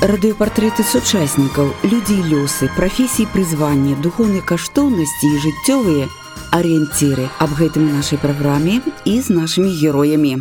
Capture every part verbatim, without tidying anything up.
Радыёпартрэты сучаснікаў, людзі і лёсы, прафесіі, прызванні, духоўныя каштоўнасці і жыццёвыя арыенціры. Аб гэтым у нашай праграме і з нашымі героямі.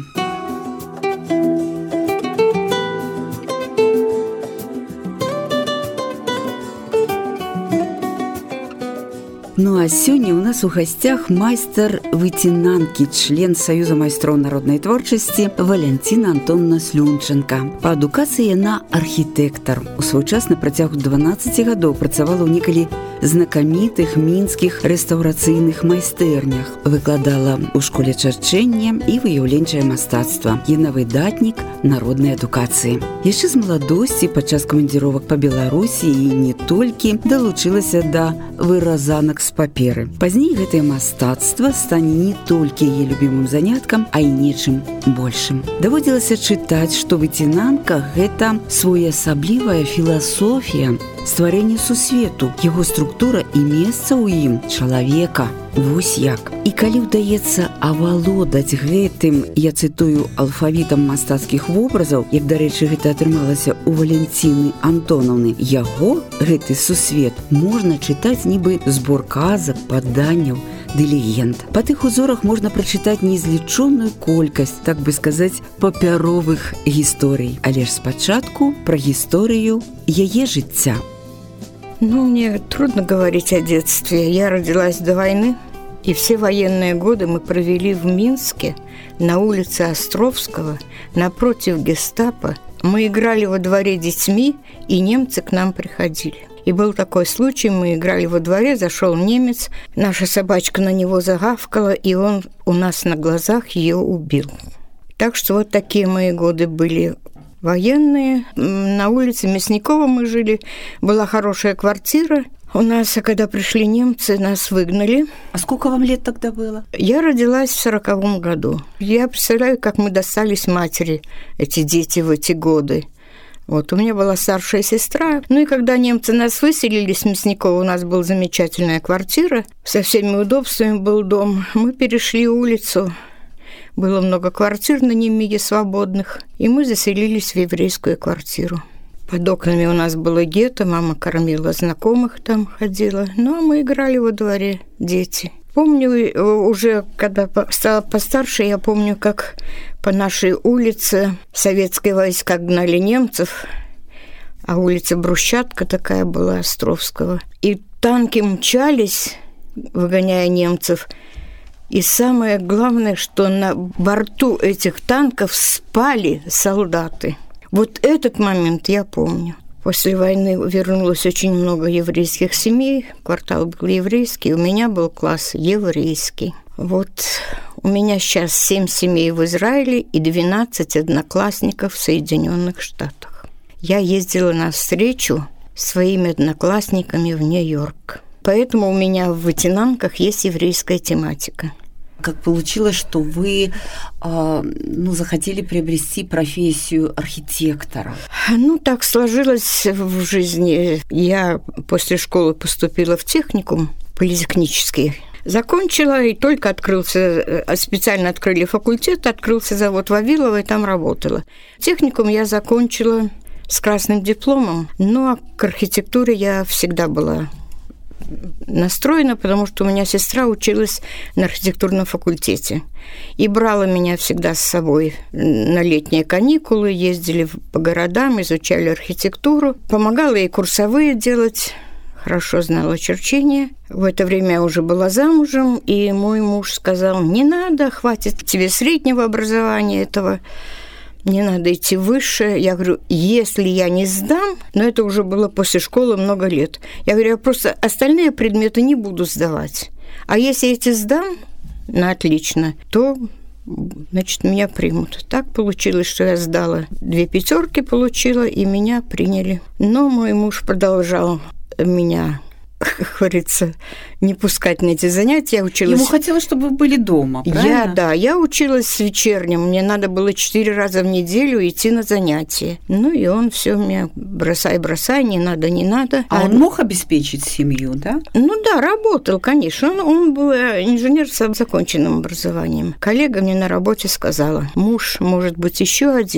Ну а сёння ў нас у гасцях майстар выцінанкі, член Саюза майстроў народнай творчасці Валянціна Антонна Слюнченка. Па адукацыі яна архітэктар. У свой час на працягу дванаццаці гадоў працавала ў некалі знакамітых мінскіх рэстаўрацыйных майстэрнях. Выкладала ў школе чарчэння і выяўленчае мастацтва. Яна выдатнік народнай адукацыі. Яшчэ з маладосці падчас камандзіровак па Беларусі і не толькі далучылася да выразанак з паперы. Пазней гэтае мастацтва стане не толькі яе любімым заняткам, а і нечым большым. Даводзілася чытаць, што выцінанка – гэта своеасаблівая філасофія стварэння сусвету, яго структура і месца ў ім чалавека. Вось як. І калі ўдаецца авалодаць гэтым, я цытую, алфавітам мастацкіх вобразаў, як, дарэчы, гэта атрымалася ў Валянціны Антонаўны, яго, гэты сусвет, можна чытаць нібы збор казак, паданняў ды легенд. Па тых узорах можна прачытаць неизлічоную колькасць, так бы сказаць, папяровых гісторый. Але ж спачатку пра гісторыю яе жыцця. Ну, мне трудно говорить о детстве. Я родилась до войны, и все военные годы мы провели в Минске, на улице Островского, напротив гестапо. Мы играли во дворе детьми, и немцы к нам приходили. И был такой случай, мы играли во дворе, зашел немец, наша собачка на него загавкала, и он у нас на глазах ее убил. Так что вот такие мои годы были военные. На улице Мясникова мы жили, была хорошая квартира. У нас, а когда пришли немцы, нас выгнали. А сколько вам лет тогда было? Я родилась в сороковом году. Я представляю, как мы достались матери, эти дети, в эти годы. Вот, у меня была старшая сестра. Ну и когда немцы нас выселили с Мясникова, у нас была замечательная квартира, со всеми удобствами был дом. Мы перешли улицу. Было много квартир на Немиге свободных, и мы заселились в еврейскую квартиру. Под окнами у нас было гетто, мама кормила знакомых, там ходила. Ну, а мы играли во дворе, дети. Помню, уже когда стала постарше, я помню, как по нашей улице советские войска гнали немцев, а улица Брусчатка такая была, Островского. И танки мчались, выгоняя немцев. И самое главное, что на борту этих танков спали солдаты. Вот этот момент я помню. После войны вернулось очень много еврейских семей, квартал был еврейский, у меня был класс еврейский. Вот у меня сейчас семь семей в Израиле и двенадцать одноклассников в Соединенных Штатах. Я ездила на встречу с своими одноклассниками в Нью-Йорк. Поэтому у меня в вытинанках есть еврейская тематика. Как получилось, что вы э, ну, захотели приобрести профессию архитектора? Ну, так сложилось в жизни. Я после школы поступила в техникум политехнический. Закончила, и только открылся, специально открыли факультет, открылся завод Вавилова, и там работала. Техникум я закончила с красным дипломом, но к архитектуре я всегда была настроена, потому что у меня сестра училась на архитектурном факультете и брала меня всегда с собой на летние каникулы, ездили по городам, изучали архитектуру, помогала ей курсовые делать, хорошо знала черчение. В это время я уже была замужем, и мой муж сказал: не надо, хватит тебе среднего образования этого, не надо идти выше. Я говорю, если я не сдам, но это уже было после школы много лет, я говорю, я просто остальные предметы не буду сдавать. А если эти сдам, на отлично, то, значит, меня примут. Так получилось, что я сдала две пятерки, получила, и меня приняли. Но мой муж продолжал меня, как говорится, не пускать на эти занятия. Я училась... Ему хотелось, чтобы вы были дома, правильно? Я, да, я училась с вечерним. Мне надо было четыре раза в неделю идти на занятия. Ну, и он все меня бросай, бросай, не надо, не надо. А, а он мог обеспечить семью, да? Ну, да, работал, конечно. Он, он был инженер с законченным образованием. Коллега мне на работе сказала: муж, может быть, еще один,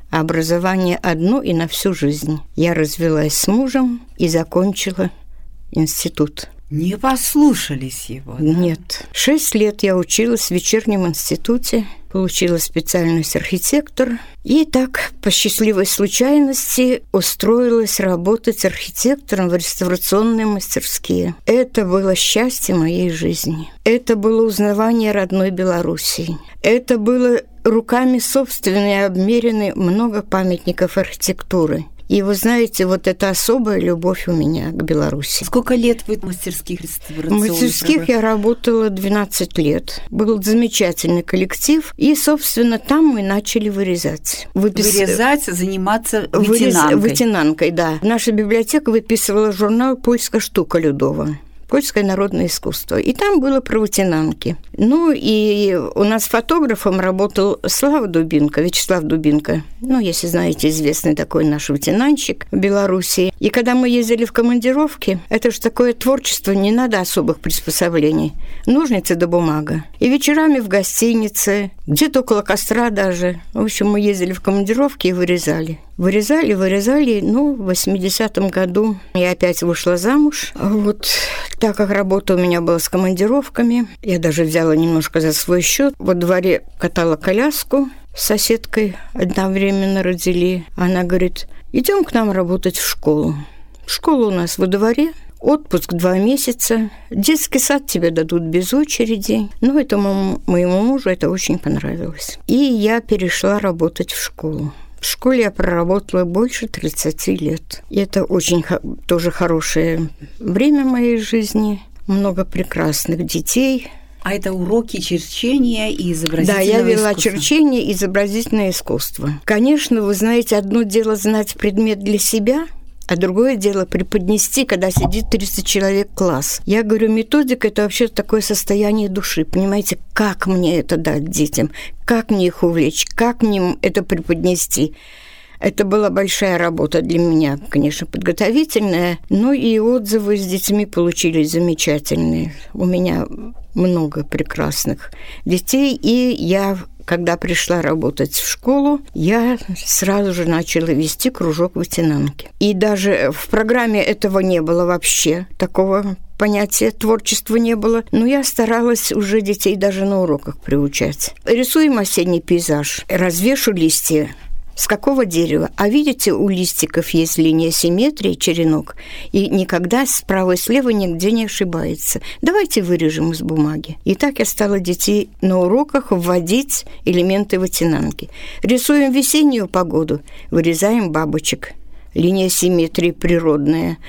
а образование одно и на всю жизнь. Я развелась с мужем и закончила институт. Не послушались его? Да? Нет. Шесть лет я училась в вечернем институте, получила специальность архитектор. И так, по счастливой случайности, устроилась работать архитектором в реставрационные мастерские. Это было счастье моей жизни. Это было узнавание родной Белоруссии. Это было руками собственными обмерены много памятников архитектуры. И вы знаете, вот это особая любовь у меня к Беларуси. Сколько лет вы в мастерских реставрационных? В мастерских я работала двенадцать лет. Был замечательный коллектив. И, собственно, там мы начали вырезать. Выпис... Вырезать, заниматься вытинанкой. Вырез... Вытинанкой, да. Наша библиотека выписывала журнал «Польская штука Людова». Польское народное искусство. И там было про вытинанки. Ну, и у нас фотографом работал Слава Дубинко, Вячеслав Дубинко. Ну, если знаете, известный такой наш вытинанщик в Беларуси. И когда мы ездили в командировки, это же такое творчество, не надо особых приспособлений. Ножницы да бумага. И вечерами в гостинице, где-то около костра даже. В общем, мы ездили в командировки и вырезали. Вырезали, вырезали. Ну, в восьмидесятом году я опять вышла замуж. Вот так как работа у меня была с командировками, я даже взяла немножко за свой счет. Во дворе катала коляску с соседкой, одновременно родили. Она говорит: идем к нам работать в школу. Школа у нас во дворе. Отпуск два месяца. Детский сад тебе дадут без очереди. Ну, этому моему мужу это очень понравилось. И я перешла работать в школу. В школе я проработала больше тридцати лет. И это очень тоже хорошее время моей жизни. Много прекрасных детей. А это уроки черчения и изобразительного искусства? Да, я вела черчение и изобразительное искусство. Конечно, вы знаете, одно дело знать предмет для себя, а другое дело преподнести, когда сидит тридцать человек класс. Я говорю, методика – это вообще такое состояние души. Понимаете, как мне это дать детям, как мне их увлечь, как мне это преподнести. Это была большая работа для меня, конечно, подготовительная, но и отзывы с детьми получились замечательные. У меня много прекрасных детей, и я... Когда пришла работать в школу, я сразу же начала вести кружок вытинанки. И даже в программе этого не было вообще, такого понятия творчества не было. Но я старалась уже детей даже на уроках приучать. Рисуем осенний пейзаж, развешу листья. С какого дерева? А видите, у листиков есть линия симметрии, черенок, и никогда справа и слева нигде не ошибается. Давайте вырежем из бумаги. И так я стала детей на уроках вводить элементы вытинанки. Рисуем весеннюю погоду, вырезаем бабочек. Линия симметрии природная.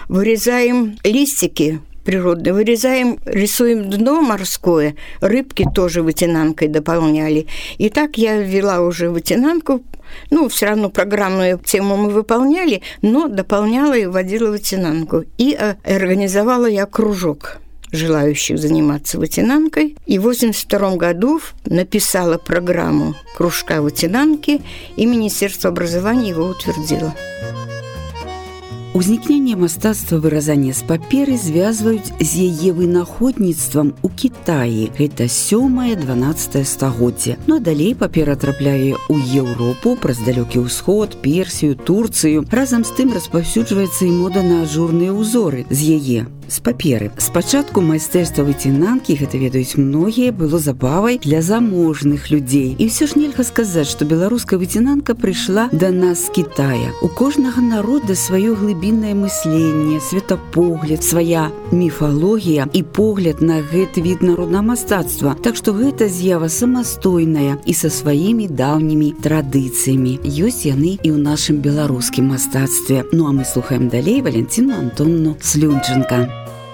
Вырезаем листики природные, вырезаем, рисуем дно морское, рыбки тоже вытинанкой дополняли. И так я ввела уже вытинанку. Ну, все равно программную тему мы выполняли, но дополняла и вводила вытинанку. И организовала я кружок желающих заниматься вытинанкой. И в восемьдесят втором году написала программу кружка вытинанки, и Министерство образования его утвердило. Узнікненне мастацтва выразання з паперы звязваюць з яе вынаходніцтвам у Кітаі. Гэта сёмае-дванаццатае стагоддзе. Ну а далей папера трапляе ў Еўропу, праз далёкі ўсход, Персію, Турцыю. Разам з тым распаўсюджваецца і мода на ажурныя ўзоры з яе, з паперы. Спачатку майстэрства вытинанкі, гэта ведаюць многія, было забавай для заможных людзей. І ўсё ж нельга сказаць, што беларуская вытинанка прыйшла да нас з Кітая. У кожнага народа сваё глыбіннае мысленне, светапогляд, свая міфалогія і погляд на гэты від народнага мастацтва. Так што гэта з'ява самастойная і са сваімі даўнімі традыцыямі. Ёсць яны і ў нашым беларускім мастацтве. Ну а мы слухаем далей Валентину Антоновну Слюнченко.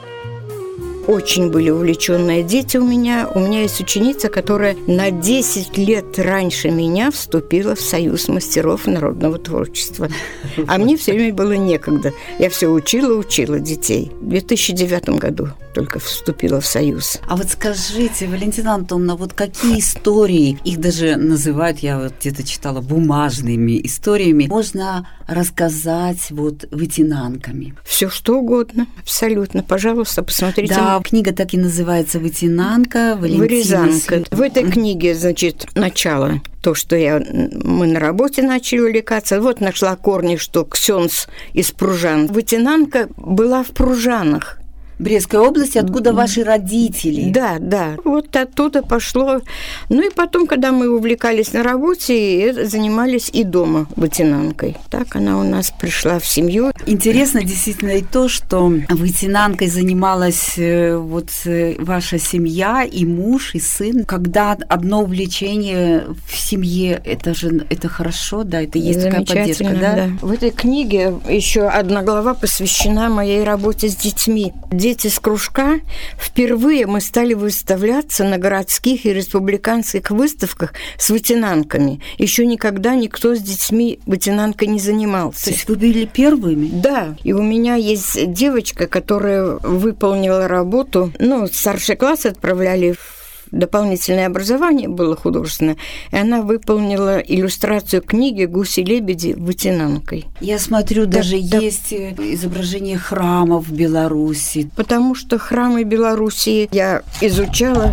Очень были увлеченные дети у меня. У меня есть ученица, которая на десять лет раньше меня вступила в Союз мастеров народного творчества. А мне все время было некогда. Я все учила, учила детей. В две тысячи девятом году только вступила в Союз. А вот скажите, Валентина Антоновна, вот какие истории, их даже называют, я вот где-то читала, бумажными историями, можно рассказать вот вытинанками? Все что угодно, абсолютно. Пожалуйста, посмотрите. Да, книга так и называется «Вытинанка». Вырезанка. В этой книге, значит, начало. То, что я, мы на работе начали увлекаться. Вот нашла корни, что ксенц из Пружан. Вытинанка была в Пружанах. Брестской области, откуда ваши родители. Да, да. Вот оттуда пошло. Ну и потом, когда мы увлекались на работе, занимались и дома вытинанкой. Так она у нас пришла в семью. Интересно действительно и то, что вытинанкой занималась вот ваша семья, и муж, и сын. Когда одно увлечение в семье, это же это хорошо, да, это есть такая поддержка, да? да? В этой книге еще одна глава посвящена моей работе с детьми. Дети с кружка, впервые мы стали выставляться на городских и республиканских выставках с вытинанками. Еще никогда никто с детьми вытинанкой не занимался. То есть вы были первыми? Да. И у меня есть девочка, которая выполнила работу. Ну, старший класс отправляли в дополнительное образование было художественное, и она выполнила иллюстрацию книги «Гуси-лебеди» вытинанкой. Я смотрю, да, даже да. есть изображение храмов в Беларуси. Потому что храмы Беларуси я изучала.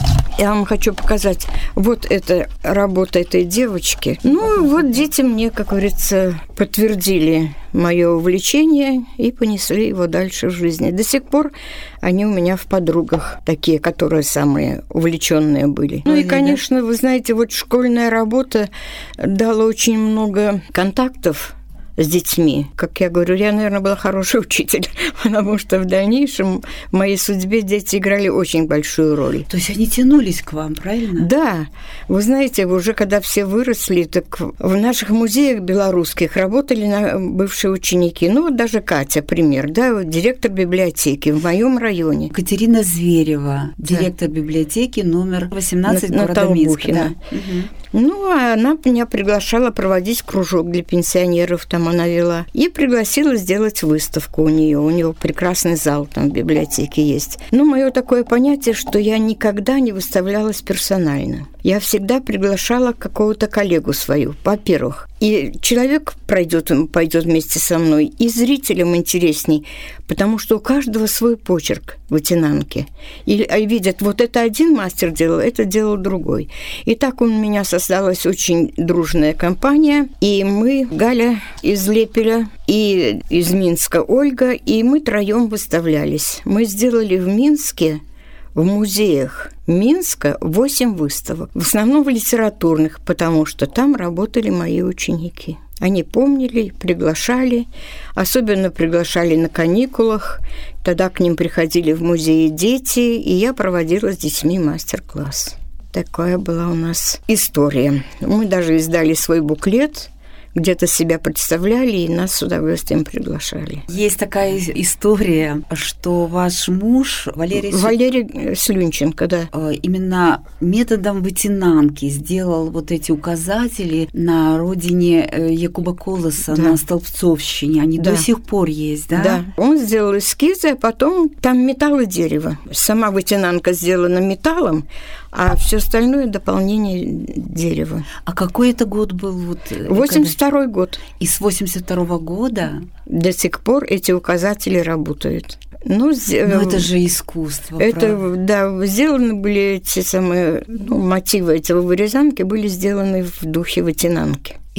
Я вам хочу показать. Вот эта работа этой девочки. Ну, вот дети мне, как говорится, подтвердили мое увлечение и понесли его дальше в жизни. До сих пор они у меня в подругах, такие, которые самые увлеченные были. Ну и, конечно, вы знаете, вот школьная работа дала очень много контактов с детьми. Как я говорю, я, наверное, была хороший учитель, потому что в дальнейшем в моей судьбе дети играли очень большую роль. То есть они тянулись к вам, правильно? Да. Вы знаете, уже когда все выросли, так в наших музеях белорусских работали бывшие ученики. Ну, вот даже Катя, пример, да, вот директор библиотеки в моем районе. Катерина Зверева, директор да. библиотеки номер восемнадцать на, города на Минска. Да. Угу. Ну, а она меня приглашала проводить кружок для пенсионеров, там она вела. И пригласила сделать выставку у нее. У нее прекрасный зал там в библиотеке есть. Ну, мое такое понятие, что я никогда не выставлялась персонально. Я всегда приглашала какого-то коллегу свою, во-первых. И человек пройдет, пойдет вместе со мной, и зрителям интересней, потому что у каждого свой почерк в вытинанке. И видят, вот это один мастер делал, это делал другой. И так у меня создалась очень дружная компания, и мы, Галя из Лепеля и из Минска Ольга, и мы троем выставлялись. Мы сделали в Минске, в музеях Минска восемь выставок, в основном в литературных, потому что там работали мои ученики. Они помнили, приглашали, особенно приглашали на каникулах. Тогда к ним приходили в музеи дети, и я проводила с детьми мастер-класс. Такая была у нас история. Мы даже издали свой буклет, где-то себя представляли, и нас с удовольствием приглашали. Есть такая история, что ваш муж Валерий, Валерий Слюнченко, да. именно методом вытинанки сделал вот эти указатели на родине Якуба Колоса, да. на Столбцовщине. Они да. до сих пор есть, да? Да. Он сделал эскизы, а потом там металл и дерево. Сама вытинанка сделана металлом, а все остальное дополнение дерева. А какой это год был? Вот, восемьдесят второй год. И с восемьдесят второго года? До сих пор эти указатели работают. Ну, Но это же искусство, это, правда? Да, сделаны были эти самые, ну, мотивы этого вырезанки были сделаны в духе вытинанки. И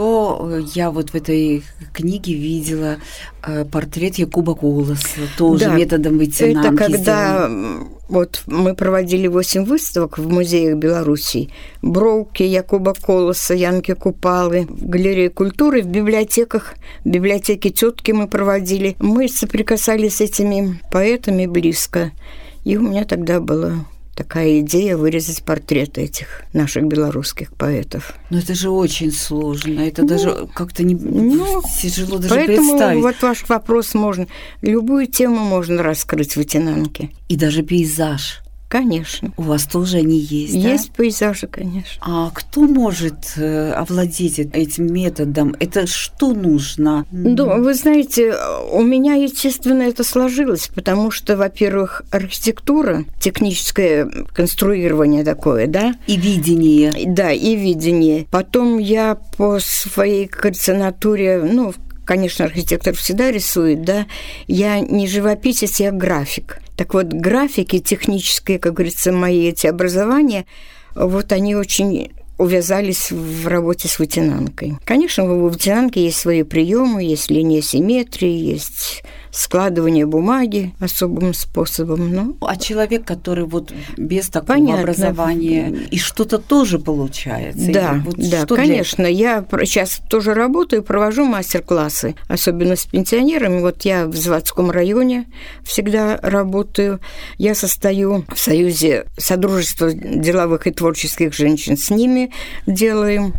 еще я вот в этой книге видела портрет Якуба Колоса, тоже да, методом вытинанки. Это когда сделан. Вот мы проводили восемь выставок в музеях Беларуси. Броуки Якуба Колоса, Янки Купалы, в галерее культуры, в библиотеках, в библиотеке тетки мы проводили. Мы соприкасались с этими поэтами близко. И у меня тогда была такая идея вырезать портреты этих наших белорусских поэтов. Но это же очень сложно, это ну, даже как-то не ну, тяжело даже поэтому представить. Вот ваш вопрос можно, любую тему можно раскрыть в вытинанке. И даже пейзаж. конечно. У вас тоже они есть, Есть да? пейзажи, конечно. А кто может э, овладеть этим методом? Это что нужно? Да, вы знаете, у меня, естественно, это сложилось, потому что, во-первых, архитектура, техническое конструирование такое, да? И видение. Да, и видение. Потом я по своей, кажется, натуре, ну, конечно, архитектор всегда рисует, да, я не живописец, я график. Так вот, графики технические, как говорится, мои эти образования, вот они очень увязались в работе с вытянанкой. Конечно, у вытянанки есть свои приемы, есть линия симметрии, есть складывание бумаги особым способом. Но... А человек, который вот без такого Понятно. Образования, и что-то тоже получается? Да, вот да, конечно. Для... Я сейчас тоже работаю, провожу мастер-классы, особенно с пенсионерами. Вот я в Заводском районе всегда работаю. Я состою в Союзе Содружества деловых и творческих женщин. С ними делаем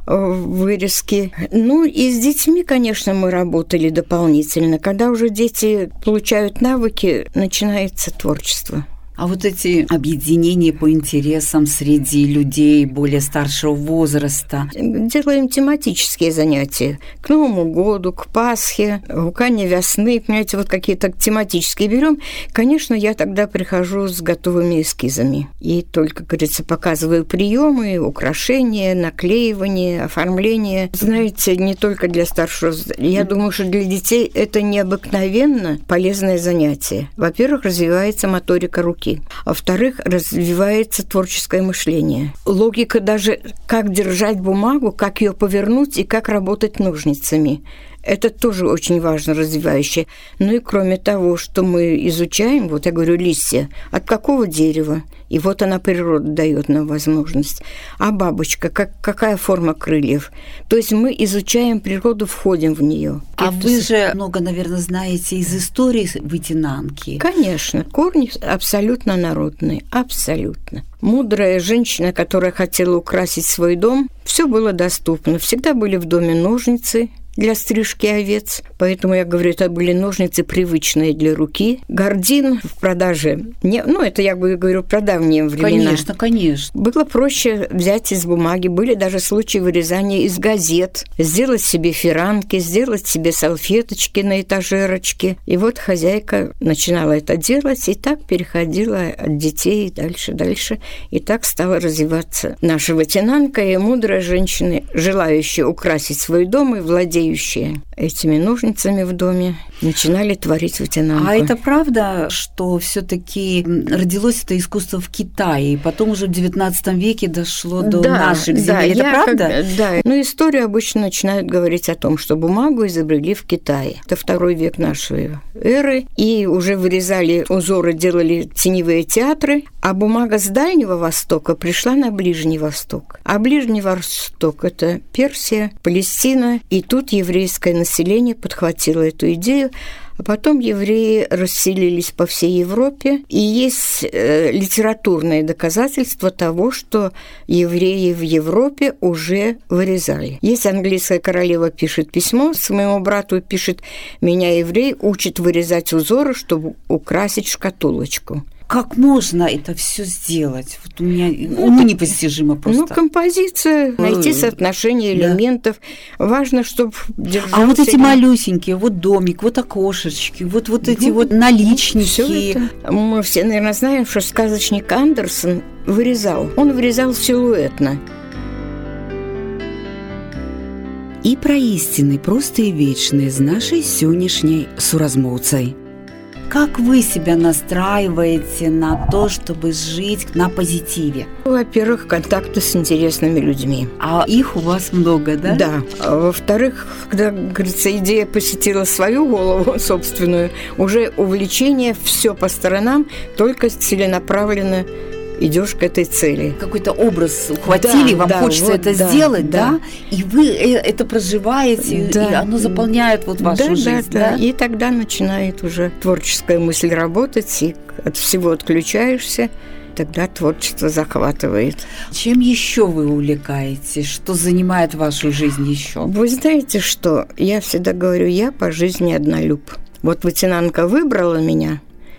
вырезки. Ну, и с детьми, конечно, мы работали дополнительно. Когда уже дети получают навыки, начинается творчество. А вот эти объединения по интересам среди людей более старшего возраста? Делаем тематические занятия. К Новому году, к Пасхе, гуканье весны, понимаете, вот какие-то тематические берем. Конечно, я тогда прихожу с готовыми эскизами. И только, говорится, показываю приемы, украшения, наклеивание, оформление. Знаете, не только для старшего. Я думаю, что для детей это необыкновенно полезное занятие. Во-первых, развивается моторика руки. А во-вторых, развивается творческое мышление. Логика даже, как держать бумагу, как ее повернуть и как работать ножницами. Это тоже очень важно, развивающее. Ну и кроме того, что мы изучаем, вот я говорю, листья, от какого дерева, и вот она, природа, дает нам возможность. А бабочка, как, какая форма крыльев? То есть мы изучаем природу, входим в нее. А вы же много, наверное, знаете из истории вытянанки. Конечно, корни абсолютно народные, абсолютно. Мудрая женщина, которая хотела украсить свой дом, все было доступно. Всегда были в доме ножницы для стрижки овец, поэтому я говорю, это были ножницы привычные для руки. Гардин в продаже, не, ну это я говорю про давние времена. Конечно, конечно. Было проще взять из бумаги, были даже случаи вырезания из газет, сделать себе фиранки, сделать себе салфеточки на этажерочке. И вот хозяйка начинала это делать, и так переходила от детей дальше, дальше. И так стала развиваться наша вытянанка, и мудрая женщина, желающая украсить свой дом и владеющая этими ножницами в доме, начинали творить вытянанку. А это правда, что все-таки родилось это искусство в Китае, и потом уже в девятнадцатом веке дошло до да, наших земель? Да, это правда? Как, да. Но историю обычно начинают говорить о том, что бумагу изобрели в Китае. Это второй век нашей эры, и уже вырезали узоры, делали теневые театры, а бумага с Дальнего Востока пришла на Ближний Восток. А Ближний Восток – это Персия, Палестина, и тут еврейское население подхватило эту идею, а потом евреи расселились по всей Европе, и есть э, литературные доказательства того, что евреи в Европе уже вырезали. Есть английская королева пишет письмо своему брату, пишет: «Меня еврей учит вырезать узоры, чтобы украсить шкатулочку». Как можно это все сделать? Вот у меня уму непостижимо просто. Ну, композиция, найти соотношение элементов. Да. Важно, чтобы держался... А вот эти малюсенькие, вот домик, вот окошечки, вот, вот эти ну, вот наличники. Всё это. Мы все, наверное, знаем, что сказочник Андерсон вырезал. Он вырезал силуэтно. И про истины простые и вечные з нашей сённяшняй суразмоўцай. Как вы себя настраиваете на то, чтобы жить на позитиве? Во-первых, контакты с интересными людьми. А их у вас много, да? Да. А во-вторых, когда, говорится, идея посетила свою голову собственную, уже увлечение, все по сторонам, только целенаправленно идешь к этой цели. Какой-то образ ухватили, да, вам да, хочется вот, это да, сделать, да. да? И вы это проживаете, да. и оно заполняет вот вашу да, жизнь, да, да? И тогда начинает уже творческая мысль работать, и от всего отключаешься, тогда творчество захватывает. Чем еще вы увлекаетесь? Что занимает вашу жизнь еще? Вы знаете что? Я всегда говорю, я по жизни однолюб. Вот вытянанка выбрала меня,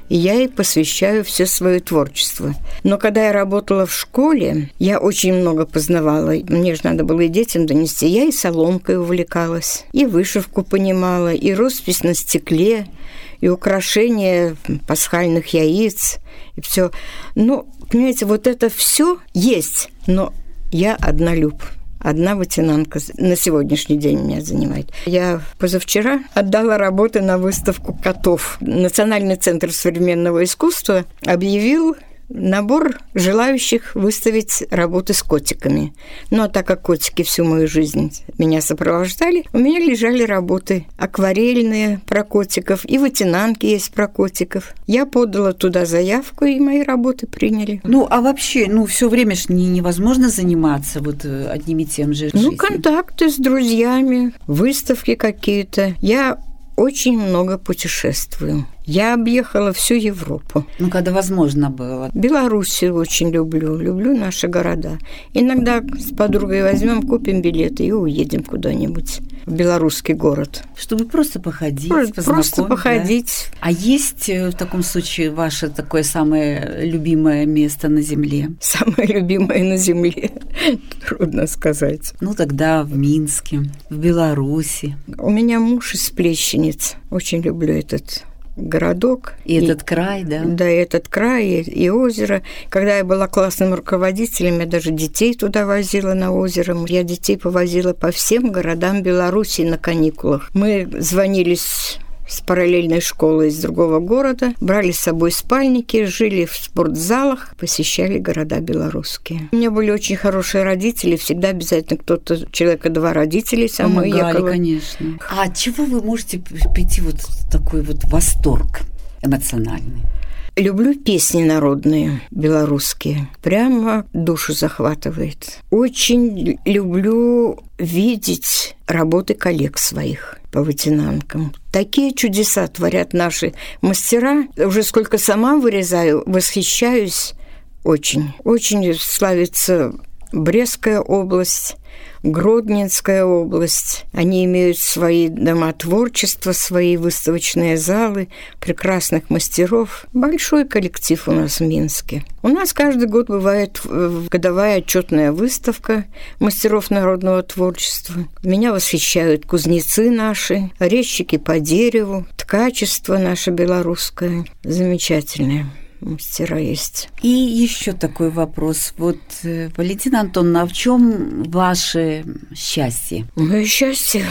и я ей посвящаю все свое творчество. Но когда я работала в школе, я очень много познавала. Мне же надо было и детям донести. Я и соломкой увлекалась, и вышивку понимала, и роспись на стекле, и украшение пасхальных яиц, и все. Ну, понимаете, вот это все есть, но я однолюб. Одна вытинанка на сегодняшний день меня занимает. Я позавчера отдала работы на выставку котов. Национальный центр современного искусства объявил набор желающих выставить работы с котиками. Ну, а так как котики всю мою жизнь меня сопровождали, у меня лежали работы акварельные про котиков, и вытинанки есть про котиков. Я подала туда заявку, и мои работы приняли. Ну, а вообще, ну, все время ж не, невозможно заниматься вот одним и тем же. Ну, контакты с друзьями, выставки какие-то. Я очень много путешествую. Я объехала всю Европу. Ну, когда возможно было. Белоруссию очень люблю. Люблю наши города. Иногда с подругой возьмем, купим билеты и уедем куда-нибудь в белорусский город. Чтобы просто походить, Просто, просто походить. Да? А есть в таком случае ваше такое самое любимое место на земле? Самое любимое на земле? Трудно сказать. Ну, тогда в Минске, в Беларуси. У меня муж из Плещениц. Очень люблю этот городок. И, и этот край, да? Да, и этот край, и, и озеро. Когда я была классным руководителем, я даже детей туда возила на озеро. Я детей повозила по всем городам Беларуси на каникулах. Мы звонились с параллельной школы из другого города, брали с собой спальники, жили в спортзалах, посещали города белорусские. У меня были очень хорошие родители, всегда обязательно кто-то, человека два родителей со мной ехало. Конечно. А от чего вы можете прийти вот в такой вот восторг эмоциональный? Люблю песни народные, белорусские. Прямо душу захватывает. Очень люблю видеть работы коллег своих по вытинанкам. Такие чудеса творят наши мастера. Уже сколько сама вырезаю, восхищаюсь очень. Очень славится Брестская область, Гродненская область. Они имеют свои дома творчества, свои выставочные залы, прекрасных мастеров. Большой коллектив у нас в Минске. У нас каждый год бывает годовая отчетная выставка мастеров народного творчества. Меня восхищают кузнецы наши, резчики по дереву, ткачество наше белорусское. Замечательное. Мастера есть. И еще такой вопрос. Вот, Валентина Антоновна, а в чем ваше счастье? Мое счастье,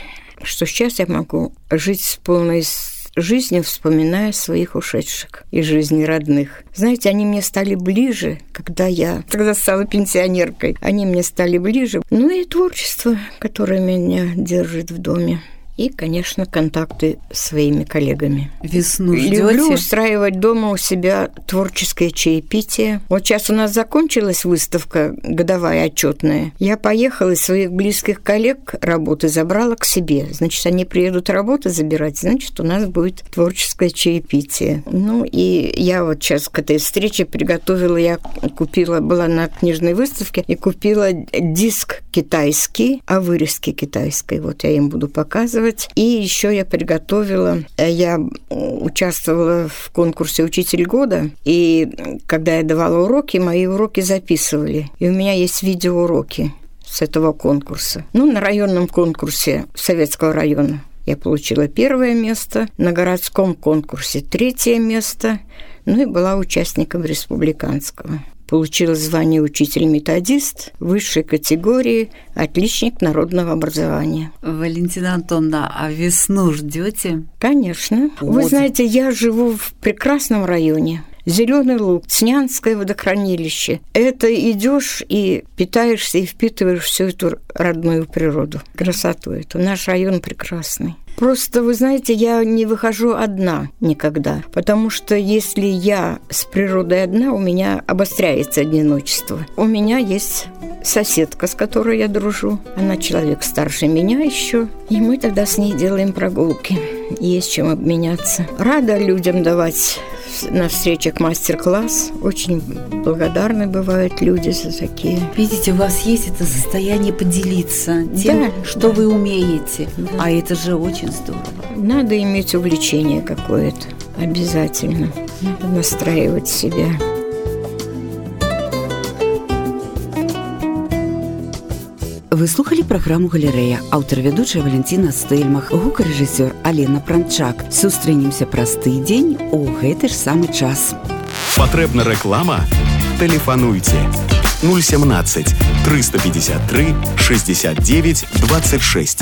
что сейчас я могу жить с полной жизнью, вспоминая своих ушедших из жизни родных. Знаете, они мне стали ближе, когда я, когда стала пенсионеркой. Они мне стали ближе. Ну и творчество, которое меня держит в доме. И, конечно, контакты с своими коллегами. Весну ждёте? Люблю устраивать дома у себя творческое чаепитие. Вот сейчас у нас закончилась выставка годовая, отчетная. Я поехала из своих близких коллег работы забрала к себе. Значит, они приедут работу забирать, значит, у нас будет творческое чаепитие. Ну, и я вот сейчас к этой встрече приготовила, я купила, была на книжной выставке, и купила диск китайский, о вырезке китайской. Вот я им буду показывать. И еще я приготовила, я участвовала в конкурсе «Учитель года», и когда я давала уроки, мои уроки записывали. И у меня есть видеоуроки с этого конкурса. Ну, на районном конкурсе Советского района я получила первое место, на городском конкурсе третье место, ну и была участником республиканского. Получила звание учитель-методист высшей категории, отличник народного образования. Валентина Антоновна, а весну ждете? Конечно. Вот. Вы знаете, я живу в прекрасном районе. Зеленый луг, Снянское водохранилище. Это идешь и питаешься, и впитываешь всю эту родную природу, красоту эту. Наш район прекрасный. Просто, вы знаете, я не выхожу одна никогда, потому что если я с природой одна, у меня обостряется одиночество. У меня есть соседка, с которой я дружу. Она человек старше меня еще, и мы тогда с ней делаем прогулки. Есть чем обменяться. Рада людям давать на встречах мастер-класс. Очень благодарны бывают люди за такие. Видите, у вас есть это состояние поделиться тем, да, что да. вы умеете. Да. А это же очень здорово. Надо иметь увлечение какое-то. Обязательно надо настраивать себя. Вы слухали праграму «Галерэя». Аўтар вядучая Валентина Стэльмах, гукарэжысёр Алена Пранчак. Сустрэнемся праз тыдзень у гэты ж самы час. Патрэбна рэклама? Тэлефануйце нуль сямнаццаць трыста пятьдесят три шестьдесят девять двадцать шесть.